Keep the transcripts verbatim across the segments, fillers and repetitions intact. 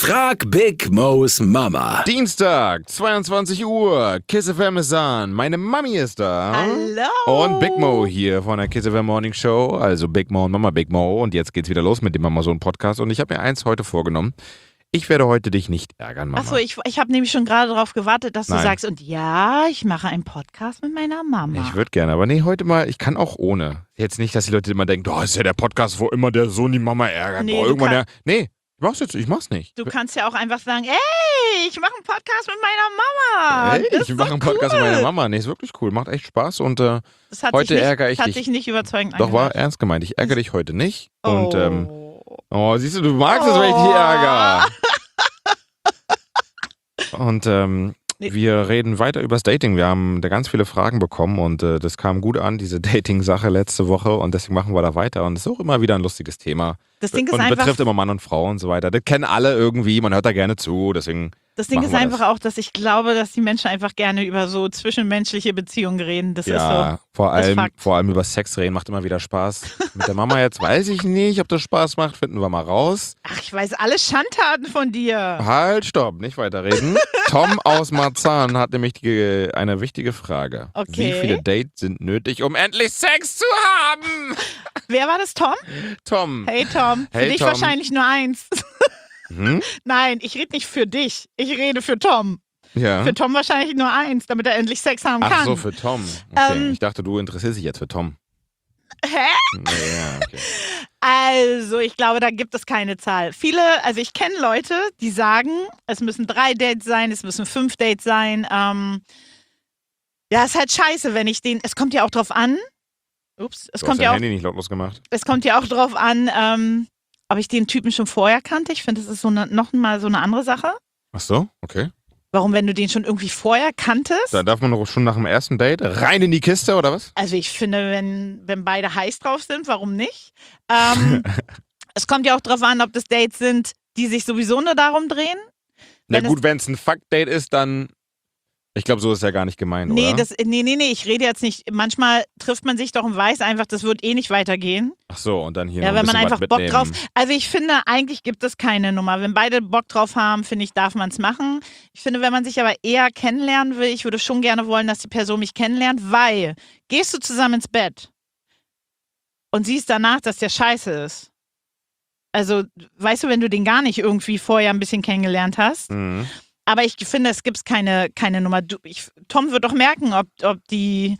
Frag Big Mo's Mama. Dienstag, zweiundzwanzig Uhr, Kiss F M ist an, meine Mami ist da. Hallo. Und Big Mo hier von der Kiss F M Morning Show, also Big Mo und Mama Big Mo. Und jetzt geht's wieder los mit dem Mama-Sohn-Podcast. Und ich habe mir eins heute vorgenommen. Ich werde heute dich nicht ärgern, Mama. Achso, ich, ich habe nämlich schon gerade darauf gewartet, dass Nein. du sagst, und ja, ich mache einen Podcast mit meiner Mama. Ich würde gerne, aber nee, heute mal, ich kann auch ohne. Jetzt nicht, dass die Leute immer denken, oh, ist ja der Podcast, wo immer der Sohn die Mama ärgert. Nee, Boah, du irgendwann kann- der, nee, ich mach's jetzt, ich mach's nicht. Du kannst ja auch einfach sagen, ey, ich mache einen Podcast mit meiner Mama. Hey, Das ich ist mache doch einen Podcast cool. mit meiner Mama. Nee, ist wirklich cool, macht echt Spaß und äh, Das hat heute sich nicht, ärgere ich hat dich. sich nicht überzeugend Doch, war angehört. ernst gemeint. Ich ärgere dich heute nicht. Oh. Und, ähm, oh, siehst du, du magst es, wenn ich dich ärgere. Und, ähm, Nee. wir reden weiter übers Dating. Wir haben da ganz viele Fragen bekommen und äh, das kam gut an, diese Dating-Sache letzte Woche und deswegen machen wir da weiter. Und es ist auch immer wieder ein lustiges Thema. Das Ding ist und einfach, betrifft immer Mann und Frau und so weiter. Das kennen alle irgendwie, man hört da gerne zu, deswegen. das Ding machen ist wir einfach das. auch, dass ich glaube, dass die Menschen einfach gerne über so zwischenmenschliche Beziehungen reden. Das ist Ja, so. vor das ist allem, Fakt. vor allem über Sex reden macht immer wieder Spaß. Mit der Mama jetzt weiß ich nicht, ob das Spaß macht, finden wir mal raus. Ach, ich weiß alle Schandtaten von dir. Halt, stopp, nicht weiterreden. Tom aus Marzahn hat nämlich die, eine wichtige Frage. Okay. Wie viele Dates sind nötig, um endlich Sex zu haben? Wer war das, Tom? Tom. Hey, Tom. Für Hey, dich Tom. wahrscheinlich nur eins. Hm? Nein, ich rede nicht für dich. Ich rede für Tom. Ja. Für Tom wahrscheinlich nur eins, damit er endlich Sex haben Ach kann. so, für Tom. Okay. Ähm. ich dachte, du interessierst dich jetzt für Tom. Hä? Ja, okay. Also, ich glaube, da gibt es keine Zahl. Viele, also ich kenne Leute, die sagen, es müssen drei Dates sein, es müssen fünf Dates sein. Ähm, ja, ist halt scheiße, wenn ich den, es kommt ja auch drauf an, ups, es Du hast kommt dein ja auch, Handy nicht lautlos gemacht. es kommt ja auch drauf an, ähm, ob ich den Typen schon vorher kannte. Ich finde, das ist so eine, noch mal so eine andere Sache. Ach so, okay. Warum, wenn du den schon irgendwie vorher kanntest? Da darf man doch schon nach dem ersten Date rein in die Kiste, oder was? Also ich finde, wenn, wenn beide heiß drauf sind, warum nicht? Ähm, es kommt ja auch drauf an, ob das Dates sind, die sich sowieso nur darum drehen. Na Wenn gut, wenn es ein Fuck-Date ist, dann. Ich glaube, so ist ja gar nicht gemeint, Nee, oder? das, nee, nee, nee, ich rede jetzt nicht. Manchmal trifft man sich doch und weiß einfach, das wird eh nicht weitergehen. Ach so, und dann hier Ja, noch ein wenn man bisschen einfach was Bock mitnehmen. drauf. Also ich finde, eigentlich gibt es keine Nummer. Wenn beide Bock drauf haben, finde ich, darf man es machen. Ich finde, wenn man sich aber eher kennenlernen will, ich würde schon gerne wollen, dass die Person mich kennenlernt, weil gehst du zusammen ins Bett und siehst danach, dass der scheiße ist. Also, weißt du, wenn du den gar nicht irgendwie vorher ein bisschen kennengelernt hast. Mhm. Aber ich finde, es gibt keine, keine Nummer. Du, ich, Tom wird doch merken, ob, ob die,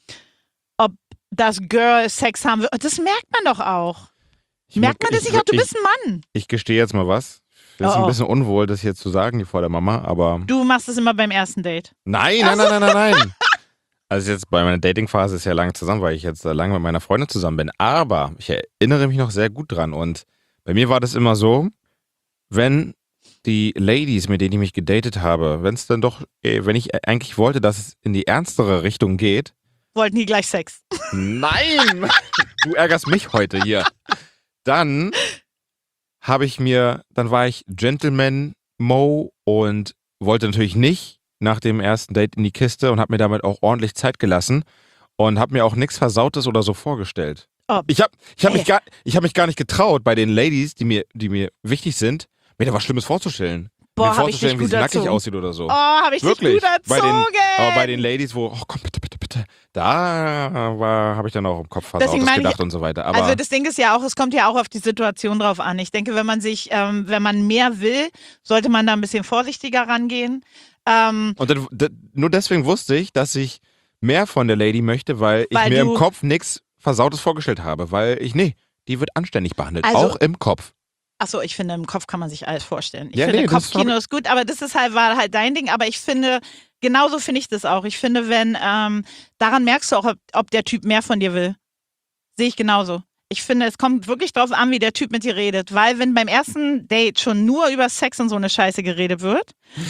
ob das Girl Sex haben will. Das merkt man doch auch. Ich Merkt mu- man das ich, nicht auch? Du ich, bist ein Mann. Ich gestehe jetzt mal was. Das ist Oh, ein oh. bisschen unwohl, das hier zu sagen, hier vor der Mama, aber. Du machst es immer beim ersten Date. Nein, nein, nein, nein, nein, nein. Also jetzt bei meiner Datingphase ist ja lange zusammen, weil ich jetzt lange mit meiner Freundin zusammen bin. Aber ich erinnere mich noch sehr gut dran. Und bei mir war das immer so, wenn die Ladies, mit denen ich mich gedatet habe, wenn es dann doch, äh, wenn ich eigentlich wollte, dass es in die ernstere Richtung geht. Wollten die gleich Sex. Nein! Du ärgerst mich heute hier. Dann habe ich mir, dann war ich Gentleman Mo und wollte natürlich nicht nach dem ersten Date in die Kiste und habe mir damit auch ordentlich Zeit gelassen und habe mir auch nichts Versautes oder so vorgestellt. Oh. Ich habe ich hab Ey. mich, gar- ich hab mich gar nicht getraut, bei den Ladies, die mir, die mir wichtig sind, mir da was Schlimmes vorzustellen. Boah, mir hab ich dich vorzustellen, wie gut sie nackig erzogen. aussieht oder so. Oh, habe ich Wirklich. dich gut Bei erzogen. den, aber bei den Ladies, wo, oh komm, bitte, bitte, bitte, da war, habe ich dann auch im Kopf Deswegen Versautes meine ich- gedacht und so weiter. Aber Also das Ding ist ja auch, es kommt ja auch auf die Situation drauf an. Ich denke, wenn man sich, ähm, wenn man mehr will, sollte man da ein bisschen vorsichtiger rangehen. Ähm, und dann, d- nur deswegen wusste ich, dass ich mehr von der Lady möchte, weil, Weil ich mir du- im Kopf nichts Versautes vorgestellt habe. Weil ich, nee, die wird anständig behandelt. Also- auch im Kopf. Achso, ich finde, im Kopf kann man sich alles vorstellen. Ich Ja, finde, nee, das Kopfkino hab ist gut, aber das ist halt, war halt dein Ding. Aber ich finde, genauso finde ich das auch. Ich finde, wenn, ähm, daran merkst du auch, ob, ob der Typ mehr von dir will. Sehe ich genauso. Ich finde, es kommt wirklich drauf an, wie der Typ mit dir redet. Weil wenn beim ersten Date schon nur über Sex und so eine Scheiße geredet wird,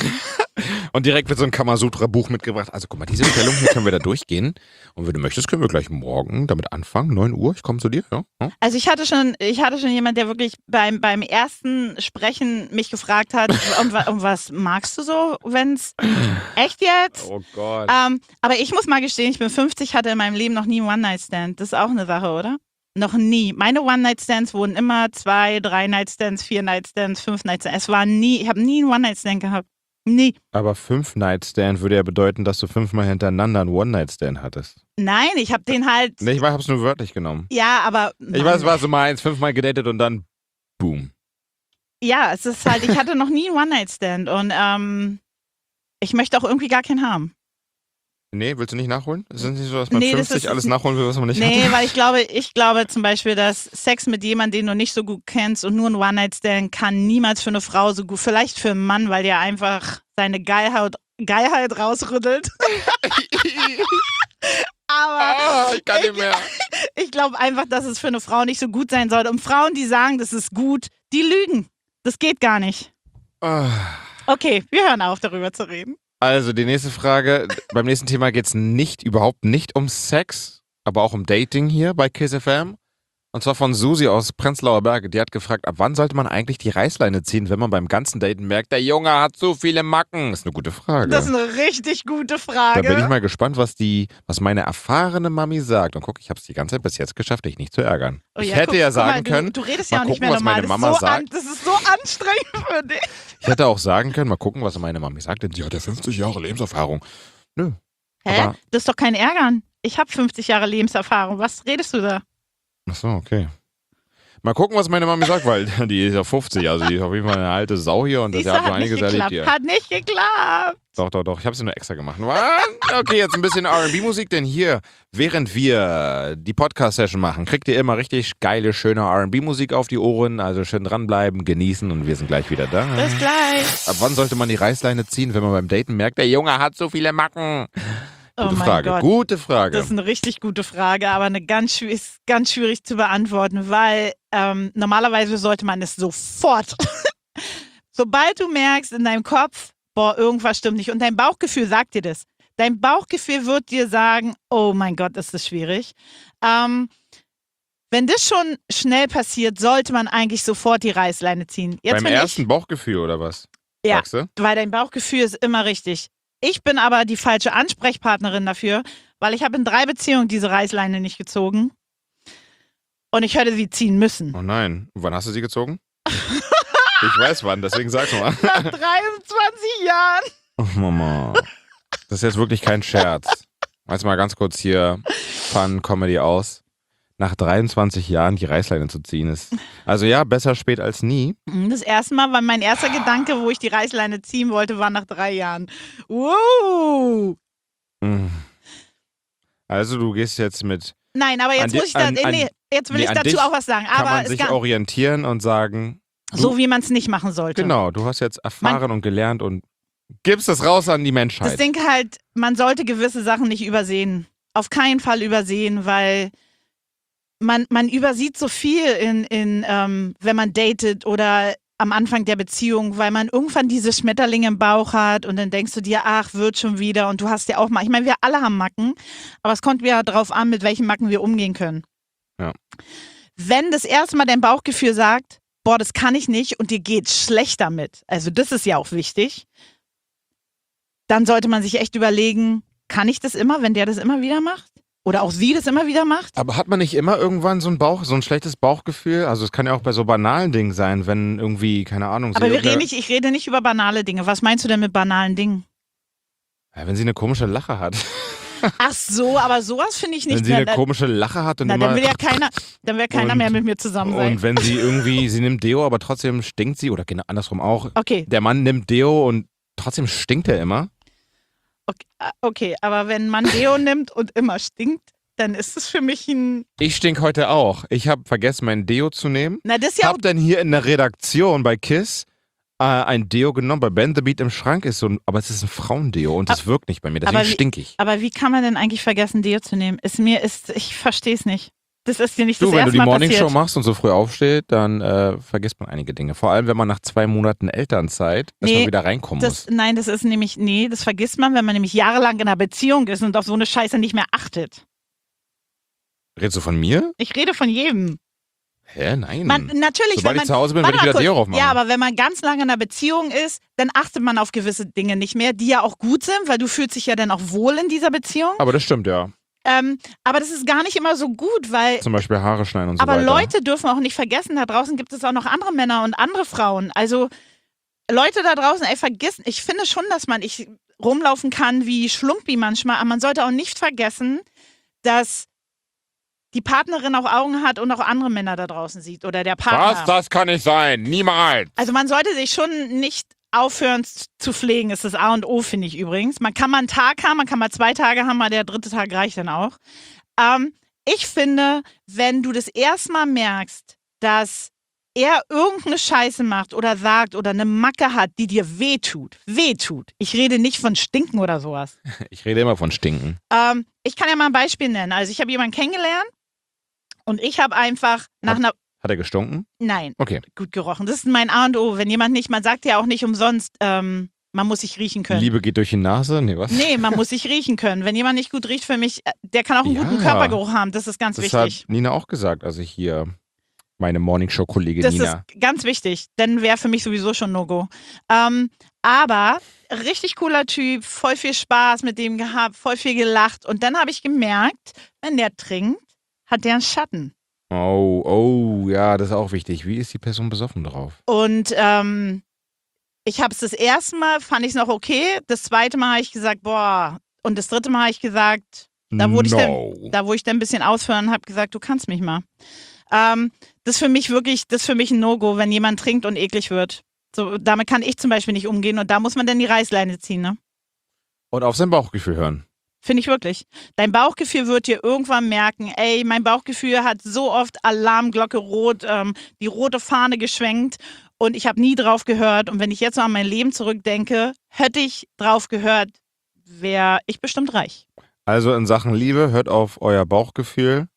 Und direkt wird so ein Kamasutra-Buch mitgebracht. Also guck mal, diese Stellung hier können wir da durchgehen. Und wenn du möchtest, können wir gleich morgen damit anfangen. neun Uhr, ich komme zu dir. Ja? Ja? also ich hatte schon, ich hatte schon jemand, der wirklich beim, beim ersten Sprechen mich gefragt hat, um, wa- um was magst du so, wenn's echt jetzt? Oh Gott. Ähm, aber ich muss mal gestehen, ich bin fünfzig, hatte in meinem Leben noch nie einen One-Night-Stand. Das ist auch eine Sache, oder? Noch nie. Meine One-Night-Stands wurden immer zwei, drei Night-Stands, vier Night-Stands, fünf Night-Stands. Es war nie, ich habe nie einen One-Night-Stand gehabt. Nie. Aber Fünf-Night-Stand würde ja bedeuten, dass du fünfmal hintereinander einen One-Night-Stand hattest. Nein, ich habe den halt. Nee, ich hab's nur wörtlich genommen. Ja, aber. Ich weiß, was du meinst. Fünfmal gedatet und dann boom. Ja, es ist halt, ich hatte noch nie einen One-Night-Stand und ähm, ich möchte auch irgendwie gar keinen haben. Nee, willst du nicht nachholen? Ist es nicht so, dass man Nee, das fünfzig ist- alles nachholen will, was man nicht Nee, hat? weil ich glaube, ich glaube zum Beispiel, dass Sex mit jemandem, den du nicht so gut kennst und nur ein One-Night-Stand kann niemals für eine Frau so gut, vielleicht für einen Mann, weil der einfach seine Geilheit, Geilheit rausrüttelt. Aber Ah, ich kann nicht mehr. ich glaube einfach, dass es für eine Frau nicht so gut sein sollte. Und Frauen, die sagen, das ist gut, die lügen. Das geht gar nicht. Ah. Okay, wir hören auf, darüber zu reden. Also, die nächste Frage. Beim nächsten Thema geht es nicht, überhaupt nicht um Sex, aber auch um Dating hier bei Kiss F M. Und zwar von Susi aus Prenzlauer Berge. Die hat gefragt, ab wann sollte man eigentlich die Reißleine ziehen, wenn man beim ganzen Daten merkt, der Junge hat so viele Macken? Das ist eine gute Frage. Das ist eine richtig gute Da Frage. bin ich mal gespannt, was die, was meine erfahrene Mami sagt. Und guck, ich habe es die ganze Zeit bis jetzt geschafft, dich nicht zu ärgern. Oh ich ja, hätte guck, ja guck mal, sagen du, können, Du redest mal ja auch nicht gucken, mehr was normal. meine das, Mama ist so sagt. an, das ist so anstrengend für dich. ich hätte auch sagen können, mal gucken, was meine Mami sagt, denn sie hat ja fünfzig Jahre Lebenserfahrung. Nö. Hä? Aber- Das ist doch kein Ärgern. Ich habe fünfzig Jahre Lebenserfahrung. Was redest du da? Ach so, okay. Mal gucken, was meine Mami sagt, weil die ist ja fünfzig, also die ist auf jeden Fall eine alte Sau hier und das Siehste, hat schon hat nicht einiges erlebt geklappt. hier. Hat nicht geklappt. Doch, doch, doch. Ich habe sie nur extra gemacht. Was? Okay, jetzt ein bisschen R und B-Musik, denn hier, während wir die Podcast-Session machen, kriegt ihr immer richtig geile, schöne R und B-Musik auf die Ohren. Also schön dranbleiben, genießen und wir sind gleich wieder da. Bis gleich. Ab wann sollte man die Reißleine ziehen, wenn man beim Daten merkt, der Junge hat so viele Macken? Oh Gute mein Frage, Gott. gute Frage. Das ist eine richtig gute Frage, aber eine ganz, schwi- ist ganz schwierig zu beantworten, weil ähm, normalerweise sollte man es sofort, sobald du merkst in deinem Kopf, boah, irgendwas stimmt nicht und dein Bauchgefühl sagt dir das. Dein Bauchgefühl wird dir sagen, oh mein Gott, ist das schwierig. Ähm, wenn das schon schnell passiert, sollte man eigentlich sofort die Reißleine ziehen. Jetzt Beim bin ersten Bauchgefühl oder was? Ja. Sagst du? ich, weil dein Bauchgefühl ist immer richtig. Ich bin aber die falsche Ansprechpartnerin dafür, weil ich habe in drei Beziehungen diese Reißleine nicht gezogen. Und ich hätte sie ziehen müssen. Oh nein. Und wann hast du sie gezogen? Ich weiß wann, deswegen sag's mal. Nach dreiundzwanzig Jahren. Oh Mama. Das ist jetzt wirklich kein Scherz. Jetzt mal ganz kurz hier Fun, Comedy aus. Nach dreiundzwanzig Jahren die Reißleine zu ziehen ist. Also ja, besser spät als nie. Das erste Mal war mein erster Gedanke, wo ich die Reißleine ziehen wollte, war nach drei Jahren. Wow. Mm. Also du gehst jetzt mit, Nein, aber jetzt An di- muss ich da, an- nee, an- jetzt will nee, ich an dazu dich auch was sagen. kann Aber man es sich kann, orientieren und sagen, so wie man es nicht machen sollte. genau, du hast jetzt erfahren und gelernt und gibst es raus an die Das Menschheit. Ding halt, man sollte gewisse Sachen nicht übersehen. Auf keinen Fall übersehen, weil man, man übersieht so viel, in, in, ähm, wenn man datet oder am Anfang der Beziehung, weil man irgendwann diese Schmetterlinge im Bauch hat und dann denkst du dir, ach, wird schon wieder und du hast ja auch mal, ich meine, wir alle haben Macken, aber es kommt ja darauf an, mit welchen Macken wir umgehen können. Ja. Wenn das erste Mal dein Bauchgefühl sagt, boah, das kann ich nicht und dir geht schlecht damit, also das ist ja auch wichtig, dann sollte man sich echt überlegen, kann ich das immer, wenn der das immer wieder macht? Oder auch sie das immer wieder macht? Aber hat man nicht immer irgendwann so ein Bauch, so ein schlechtes Bauchgefühl? Also es kann ja auch bei so banalen Dingen sein, wenn irgendwie, keine Ahnung, sie Aber wir irgendeine- reden nicht, ich rede nicht über banale Dinge. Was meinst du denn mit banalen Dingen? ja, wenn sie eine komische Lache hat. Ach so, aber sowas finde ich nicht Wenn sie mehr. eine komische Lache hat und Na, immer dann will ja keiner, dann will keiner Und- mehr mit mir zusammen sein. und wenn sie irgendwie, sie nimmt Deo, aber trotzdem stinkt sie, oder genau andersrum auch. Okay, Der Mann nimmt Deo und trotzdem stinkt er immer. okay, äh, okay, aber wenn man Deo nimmt und immer stinkt, dann ist es für mich ein. Ich stink heute auch. Ich habe vergessen, mein Deo zu nehmen. Na, das ist ja auch. Hab dann hier in der Redaktion bei Kiss äh, ein Deo genommen. Bei Ben the Beat im Schrank ist so ein, aber es ist ein Frauendeo und das wirkt nicht bei mir, deswegen aber wie- stink ich. Aber wie kann man denn eigentlich vergessen, Deo zu nehmen? Ist mir, ist, ich verstehe es nicht. Das ist dir nicht Du, das wenn du erste die Mal Morningshow passiert. machst und so früh aufsteht, dann äh, vergisst man einige Dinge. Vor allem, wenn man nach zwei Monaten Elternzeit erstmal Nee, wieder reinkommen Das, muss. nein, das ist nämlich, nee, das vergisst man, wenn man nämlich jahrelang in einer Beziehung ist und auf so eine Scheiße nicht mehr achtet. Redest du von mir? Ich rede von jedem. Hä, nein. Man, natürlich, Sobald wenn ich man, zu Hause bin, warte würde ich mal wieder kurz. Deo drauf machen. Ja, aber wenn man ganz lange in einer Beziehung ist, dann achtet man auf gewisse Dinge nicht mehr, die ja auch gut sind, weil du fühlst dich ja dann auch wohl in dieser Beziehung. aber das stimmt, ja. Ähm, aber das ist gar nicht immer so gut, weil Zum Beispiel Haare schneiden und so aber weiter. Leute dürfen auch nicht vergessen, da draußen gibt es auch noch andere Männer und andere Frauen. Also Leute da draußen, ey, vergessen, ich finde schon, dass man ich rumlaufen kann wie Schlumpi manchmal, aber man sollte auch nicht vergessen, dass die Partnerin auch Augen hat und auch andere Männer da draußen sieht oder der Partner. Was? Das kann nicht sein. Niemals. Also man sollte sich schon nicht aufhören zu pflegen, ist das A und O, finde ich übrigens. Man kann mal einen Tag haben, man kann mal zwei Tage haben, mal der dritte Tag reicht dann auch. Ähm, ich finde, wenn du das erstmal merkst, dass er irgendeine Scheiße macht oder sagt oder eine Macke hat, die dir wehtut, wehtut. Ich rede nicht von Stinken oder sowas. Ich rede immer von Stinken. Ähm, ich kann ja mal ein Beispiel nennen. Also ich habe jemanden kennengelernt und ich habe einfach nach einer... Hat er gestunken? Nein, Okay. gut gerochen. Das ist mein A und O. Wenn jemand nicht, man sagt ja auch nicht umsonst, ähm, man muss sich riechen können. Liebe geht durch die Nase? Nee, was? Nee, man muss sich riechen können. Wenn jemand nicht gut riecht für mich, äh, der kann auch einen Ja. guten Körpergeruch haben. Das ist ganz Das wichtig. hat Nina auch gesagt, also hier meine Morningshow-Kollegin Das Nina. ist ganz wichtig, denn wäre für mich sowieso schon No-Go. Ähm, aber richtig cooler Typ, voll viel Spaß mit dem gehabt, voll viel gelacht. Und dann habe ich gemerkt, wenn der trinkt, hat der einen Schatten. Oh, oh, ja, das ist auch wichtig. Wie ist die Person besoffen drauf? Und ähm, ich habe es das erste Mal, fand ich es noch okay. Das zweite Mal habe ich gesagt, boah. Und das dritte Mal habe ich gesagt, da wurde no. ich dann, da wurde ich dann ein bisschen ausführen und habe gesagt, du kannst mich mal. Ähm, das ist für mich wirklich, das ist für mich ein No-Go, wenn jemand trinkt und eklig wird. So, damit kann ich zum Beispiel nicht umgehen und da muss man dann die Reißleine ziehen, ne? Und auf sein Bauchgefühl hören. Finde ich wirklich. Dein Bauchgefühl wird dir irgendwann merken, ey, mein Bauchgefühl hat so oft Alarmglocke rot, ähm, die rote Fahne geschwenkt und ich habe nie drauf gehört. Und wenn ich jetzt so an mein Leben zurückdenke, hätte ich drauf gehört, wäre ich bestimmt reich. Also in Sachen Liebe, hört auf euer Bauchgefühl.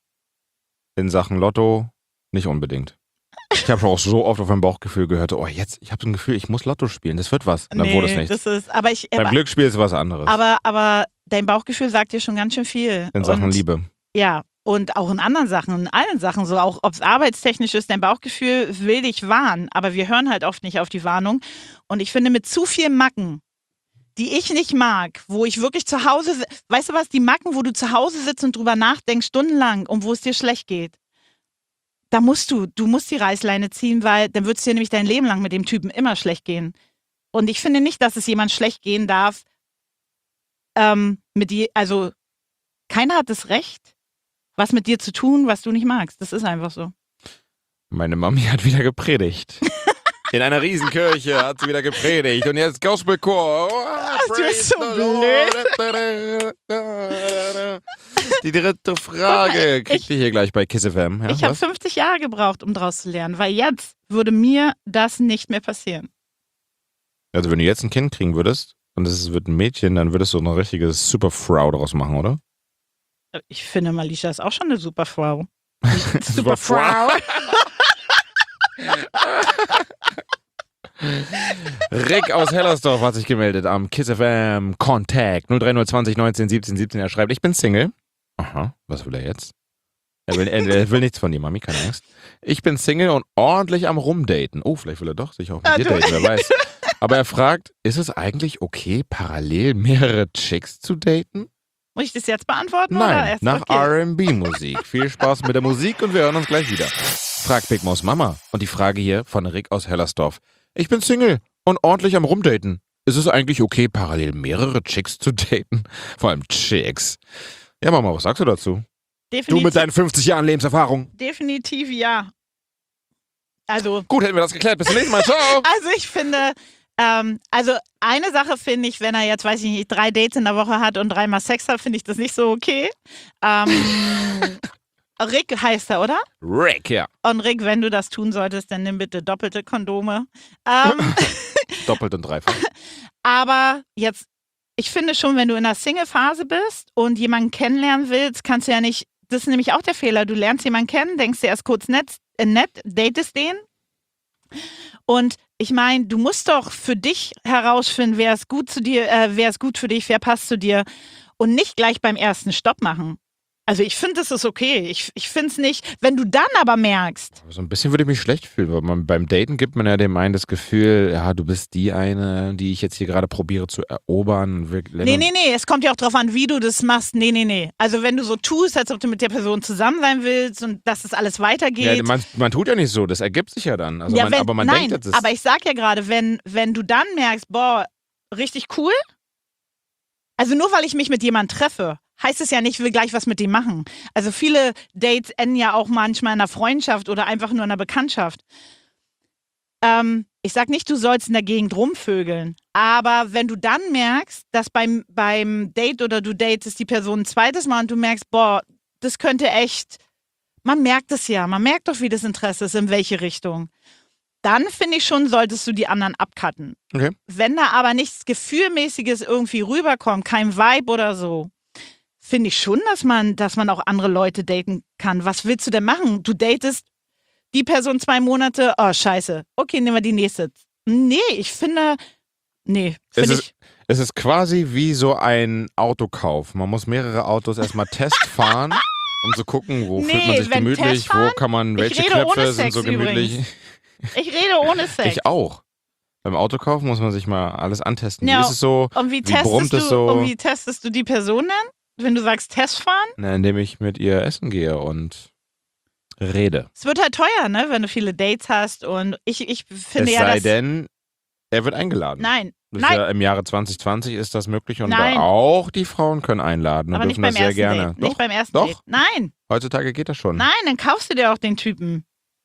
In Sachen Lotto nicht unbedingt. Ich habe auch so oft auf mein Bauchgefühl gehört, oh jetzt, ich habe so ein Gefühl, ich muss Lotto spielen, das wird was. Und dann nee, wurde es nichts. das ist, aber ich, Beim aber, Glücksspiel ist was anderes. aber, aber dein Bauchgefühl sagt dir schon ganz schön viel. in Sachen und, Liebe. Ja, und auch in anderen Sachen, in allen Sachen, so auch ob es arbeitstechnisch ist, dein Bauchgefühl will dich warnen, aber wir hören halt oft nicht auf die Warnung. Und ich finde, mit zu viel Macken, die ich nicht mag, wo ich wirklich zu Hause, weißt du was, die Macken, wo du zu Hause sitzt und drüber nachdenkst, stundenlang, um wo es dir schlecht geht, da musst du, du musst die Reißleine ziehen, weil dann wird es dir nämlich dein Leben lang mit dem Typen immer schlecht gehen. Und ich finde nicht, dass es jemand schlecht gehen darf, ähm, mit dir, also keiner hat das Recht, was mit dir zu tun, was du nicht magst. Das ist einfach so. Meine Mami hat wieder gepredigt. In einer Riesenkirche hat sie wieder gepredigt. Und jetzt Gospelchor. Oh, du bist so blöd. Die dritte Frage kriegt ihr hier gleich bei Kiss F M. Ja, ich habe was? fünfzig Jahre gebraucht, um draus zu lernen, weil jetzt würde mir das nicht mehr passieren. Also wenn du jetzt ein Kind kriegen würdest und es wird ein Mädchen, dann würdest du eine richtige Superfrau daraus machen, oder? Ich finde, Malisha ist auch schon eine super Frau. Superfrau. Rick aus Hellersdorf hat sich gemeldet am Kiss F M Contact null drei null zwanzig neunzehn siebzehn siebzehn. Er schreibt, ich bin Single. Aha, was will er jetzt? Er will, er, er will nichts von dir, Mami, keine Angst. Ich bin Single und ordentlich am Rumdaten. Oh, vielleicht will er doch sich auch mit Ah, dir du- daten, wer weiß. Aber er fragt, ist es eigentlich okay, parallel mehrere Chicks zu daten? Muss ich das jetzt beantworten? oder Nein, erst? nach Okay. R and B-Musik. Viel Spaß mit der Musik und wir hören uns gleich wieder. Fragt Big Maus Mama. Und die Frage hier von Rick aus Hellersdorf. Ich bin Single und ordentlich am Rumdaten. Ist es eigentlich okay, parallel mehrere Chicks zu daten? Vor allem Chicks. Ja, Mama, was sagst du dazu? Definitiv, Du mit deinen fünfzig Jahren Lebenserfahrung. definitiv ja. Also, Gut, hätten wir das geklärt. Bis zum nächsten Mal. Ciao. also ich finde, ähm, also eine Sache finde ich, wenn er jetzt, weiß ich nicht, drei Dates in der Woche hat und dreimal Sex hat, finde ich das nicht so okay. Ähm, Rick heißt er, oder? Rick, ja. Und Rick, wenn du das tun solltest, dann nimm bitte doppelte Kondome. Ähm, Doppelt und dreifach. aber jetzt, ich finde schon, wenn du in der Single-Phase bist und jemanden kennenlernen willst, kannst du ja nicht, das ist nämlich auch der Fehler, du lernst jemanden kennen, denkst dir erst kurz nett, äh, nett datest den. Und ich meine, du musst doch für dich herausfinden, wer ist gut zu dir, äh, wer ist gut für dich, wer passt zu dir und nicht gleich beim ersten Stopp machen. Also ich finde, das ist okay. Ich, ich finde es nicht. Wenn du dann aber merkst, So ein bisschen würde ich mich schlecht fühlen, weil man, beim Daten gibt man ja dem einen das Gefühl, ja, du bist die eine, die ich jetzt hier gerade probiere zu erobern. Wirklich- nee, nee, nee, es kommt ja auch drauf an, wie du das machst. Nee, nee, nee. Also wenn du so tust, als ob du mit der Person zusammen sein willst und dass das alles weitergeht. Ja, man, man tut ja nicht so, das ergibt sich ja dann. Also Ja, man, wenn, aber man nein, denkt, das ist. aber ich sag ja gerade, wenn, wenn du dann merkst, boah, richtig cool. Also nur weil ich mich mit jemandem treffe, heißt es ja nicht, ich will gleich was mit dem machen. Also viele Dates enden ja auch manchmal in einer Freundschaft oder einfach nur in einer Bekanntschaft. Ähm, ich sag nicht, du sollst in der Gegend rumvögeln, aber wenn du dann merkst, dass beim, beim Date oder du datest die Person ein zweites Mal und du merkst, boah, das könnte echt, man merkt es ja, man merkt doch, wie das Interesse ist, in welche Richtung. Dann finde ich schon, solltest du die anderen abcutten. Okay. Wenn da aber nichts Gefühlmäßiges irgendwie rüberkommt, kein Vibe oder so, finde ich schon, dass man, dass man auch andere Leute daten kann. Was willst du denn machen? Du datest die Person zwei Monate, oh scheiße, okay, nehmen wir die nächste. Nee, ich finde, nee, Es finde ist, ich, es ist quasi wie so ein Autokauf. Man muss mehrere Autos erstmal testfahren, um zu gucken, wo Nee, fühlt man sich wenn gemütlich, Testfahren, wo kann man, ich welche rede Knöpfe ohne sind Sex so gemütlich. ich rede ohne Sex. Ich auch. Beim Autokauf muss man sich mal alles antesten. Ja, Wie ist es so? Und wie, Wie brummt testest du, es so? und wie testest du die Person dann? Wenn du sagst Testfahren? Na, indem ich mit ihr essen gehe und rede. Es wird halt teuer, ne, wenn du viele Dates hast und ich, ich finde es ja, sei dass... denn, er wird eingeladen. Nein, Das nein, ist ja, im Jahre zwanzig zwanzig ist das möglich und Nein. da auch die Frauen können einladen und aber nicht dürfen beim das sehr ersten gerne. Date. Doch, Nicht beim ersten doch. Date. Nein, heutzutage geht das schon. nein, dann kaufst du dir auch den Typen.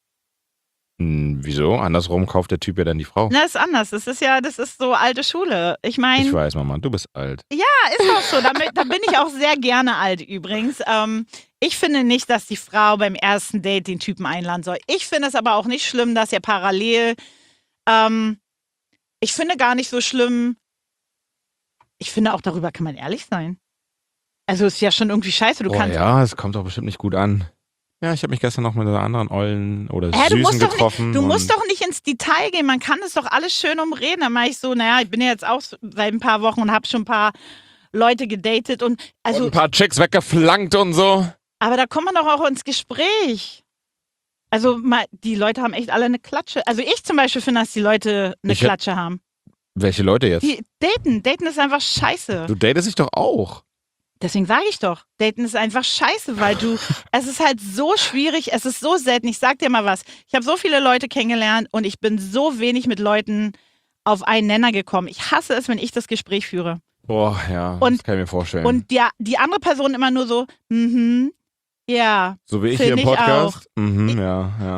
Hm, wieso? Andersrum kauft der Typ ja dann die Frau. Na, ist anders. Das ist ja, das ist so alte Schule. Ich meine, Ich weiß, Mama, du bist alt. ja, ist auch so. Da, da bin ich auch sehr gerne alt übrigens. Ähm, ich finde nicht, dass die Frau beim ersten Date den Typen einladen soll. Ich finde es aber auch nicht schlimm, dass er parallel, ähm, ich finde gar nicht so schlimm, ich finde auch darüber kann man ehrlich sein. Also ist ja schon irgendwie scheiße. Du Oh kannst, ja, es kommt doch bestimmt nicht gut an. Ja, ich habe mich gestern noch mit einer anderen Ollen oder Hä, du Süßen musst doch getroffen. nicht, du und musst doch nicht ins Detail gehen. Man kann es doch alles schön umreden. Dann mache ich so, naja, ich bin ja jetzt auch so seit ein paar Wochen und habe schon ein paar Leute gedatet und und also, ein paar Chicks weggeflankt und so. aber da kommt man doch auch ins Gespräch. Also mal, die Leute haben echt alle eine Klatsche. Also ich zum Beispiel finde, dass die Leute eine Ich hätt- Klatsche haben. Welche Leute jetzt? Die daten, daten ist einfach scheiße. Du datest dich doch auch. Deswegen sage ich doch, daten ist einfach scheiße, weil du, es ist halt so schwierig, es ist so selten. Ich sag dir mal was, ich habe so viele Leute kennengelernt und ich bin so wenig mit Leuten auf einen Nenner gekommen. Ich hasse es, wenn ich das Gespräch führe. Boah, ja, Und- das kann ich mir vorstellen. Und die, die andere Person immer nur so, mhm, ja. so wie ich find hier im ich Podcast. Mhm, ja, ja.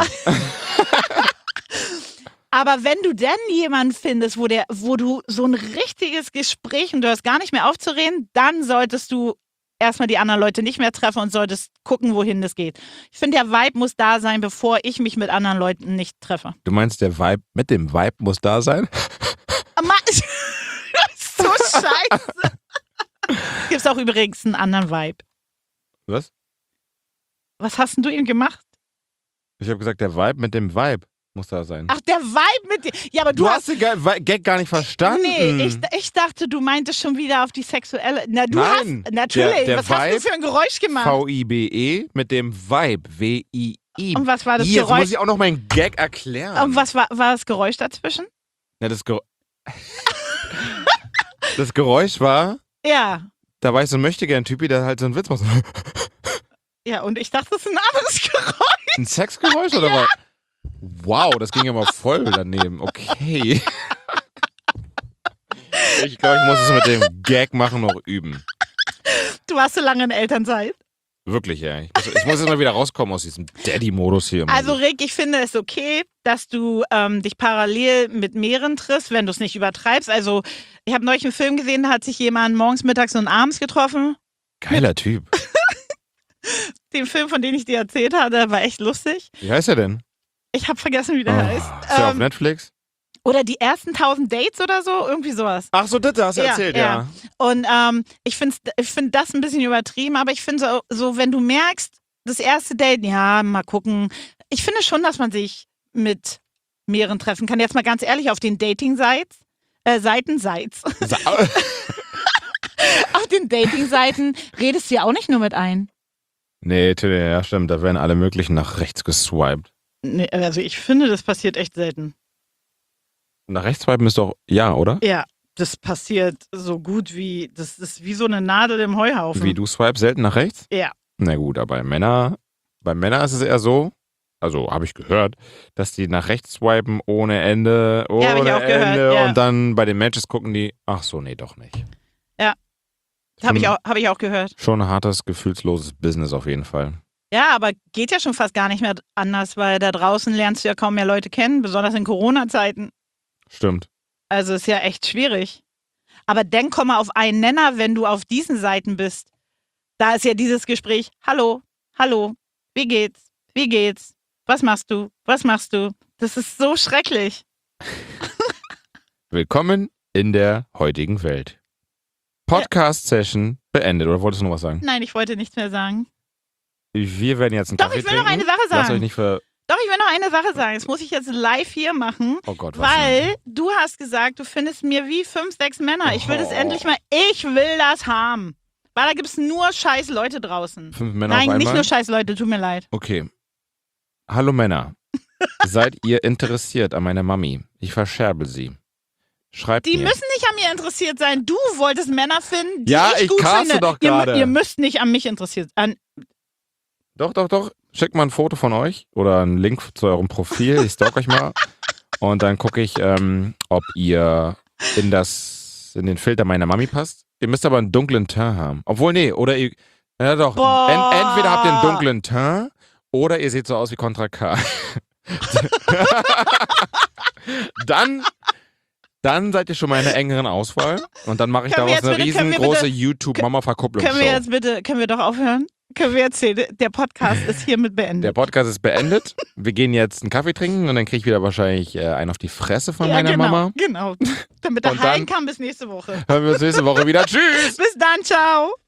Aber wenn du denn jemanden findest, wo, der, wo du so ein richtiges Gespräch und du hast gar nicht mehr aufzureden, dann solltest du erstmal die anderen Leute nicht mehr treffen und solltest gucken, wohin das geht. Ich finde, der Vibe muss da sein, bevor ich mich mit anderen Leuten nicht treffe. Du meinst, der Vibe mit dem Vibe muss da sein? Aber das ist so scheiße. Gibt's auch übrigens einen anderen Vibe. Was? Was hast denn du ihm gemacht? Ich habe gesagt, der Vibe mit dem Vibe muss da sein. Ach, der Vibe mit dir. Ja, aber du, du hast hast den Ge- Vi- Gag gar nicht verstanden. Nee, ich, ich dachte, du meintest schon wieder auf die sexuelle. Na, du Nein, hast. Natürlich. der- der was hast Vibe- du für ein Geräusch gemacht? V I B E mit dem Vibe. W I I. Und was war das Jetzt muss Geräusch? ich auch noch meinen Gag erklären. Und was war, war das Geräusch dazwischen? Ja, das, Ger das Geräusch war, Ja. da war ich so ein Möchtegern-Typi, der halt so einen Witz macht. Ja, und ich dachte, das ist ein anderes Geräusch. Ein Sexgeräusch oder was? Wow, das ging aber voll daneben. Okay. Ich glaube, ich muss es mit dem Gag machen noch üben. Du warst so lange in Elternzeit. Wirklich, ja. Ich muss, ich muss jetzt mal wieder rauskommen aus diesem Daddy-Modus hier. Also, Rick, ich finde es okay, dass du ähm, dich parallel mit mehreren triffst, wenn du es nicht übertreibst. Also, ich habe neulich einen Film gesehen, da hat sich jemand morgens, mittags und abends getroffen. Geiler Typ. Den Film, von dem ich dir erzählt hatte, war echt lustig. Wie heißt er denn? Ich habe vergessen, wie der Oh, heißt. ist der auf Ähm, Netflix? oder die ersten tausend Dates oder so, irgendwie sowas. Ach so, das hast du Ja, erzählt, ja. ja. Und ähm, ich finde ich find das ein bisschen übertrieben, aber ich finde so, so, wenn du merkst, das erste Date, ja, mal gucken. Ich finde schon, dass man sich mit mehreren treffen kann. Jetzt mal ganz ehrlich, auf den Dating-Sites, äh, Seiten, Sites, Sa- auf den Dating-Seiten redest du ja auch nicht nur mit ein. Nee, ja, stimmt. Da werden alle möglichen nach rechts geswiped. Nee, also ich finde, das passiert echt selten. Nach rechts swipen ist doch ja, oder? Ja, das passiert so gut wie, das ist wie so eine Nadel im Heuhaufen. Wie du swipest selten nach rechts? Ja. Na gut, aber bei Männern, bei Männern ist es eher so, also habe ich gehört, dass die nach rechts swipen ohne Ende, ohne Ja, hab ich auch Ende gehört, ja. und dann bei den Matches gucken die, ach so, nee, doch nicht. Ja. Habe ich, auch- hab ich auch gehört. Schon ein hartes, gefühlsloses Business auf jeden Fall. Ja, aber geht ja schon fast gar nicht mehr anders, weil da draußen lernst du ja kaum mehr Leute kennen, besonders in Corona-Zeiten. Stimmt. Also ist ja echt schwierig. Aber denk, komm mal auf einen Nenner, wenn du auf diesen Seiten bist. Da ist ja dieses Gespräch, hallo, hallo, wie geht's, wie geht's, was machst du, was machst du? Das ist so schrecklich. Willkommen in der heutigen Welt. Podcast-Session beendet. Oder wolltest du noch was sagen? Nein, ich wollte nichts mehr sagen. Wir werden jetzt einen Doch, Kaffee ich will trinken. noch eine Sache Lasst euch sagen. nicht für... Doch, ich will noch eine Sache sagen. Das muss ich jetzt live hier machen, Oh Gott, was denn? weil du hast gesagt, du findest mir wie fünf, sechs Männer. Ich will das Oh. endlich mal, ich will das haben. Weil da gibt es nur scheiß Leute draußen. Fünf Männer Nein, auf nicht einmal? nur scheiß Leute, tut mir leid. Okay. Hallo Männer. Seid ihr interessiert an meiner Mami? Ich verscherbe sie. Schreibt Die mir. müssen nicht an mir interessiert sein. Du wolltest Männer finden, die Ja, ich ich gut caste finde. doch ihr, mü- gerade. ihr müsst nicht an mich interessiert sein. Doch, doch, doch. Schickt mal ein Foto von euch oder einen Link zu eurem Profil. Ich stalk euch mal. Und dann gucke ich, ähm, ob ihr in das, in den Filter meiner Mami passt. Ihr müsst aber einen dunklen Teint haben. Obwohl, nee, oder ihr, ja doch. Boah. En, entweder habt ihr einen dunklen Teint oder ihr seht so aus wie Contra K. dann, dann seid ihr schon mal in der engeren Auswahl. Und dann mache ich Können wir daraus eine jetzt bitte- können wir riesengroße bitte- YouTube-Mama-Verkupplungsshow. Können wir jetzt bitte, können wir doch aufhören? Können wir erzählen, der Podcast ist hiermit Der beendet. Podcast ist beendet. Wir gehen jetzt einen Kaffee trinken und dann kriege ich wieder wahrscheinlich äh, einen auf die Fresse von ja, meiner genau, Mama. genau. Damit er Und dann- heilen kann bis nächste Woche. Hören wir uns nächste Woche wieder. Tschüss! Bis dann, ciao.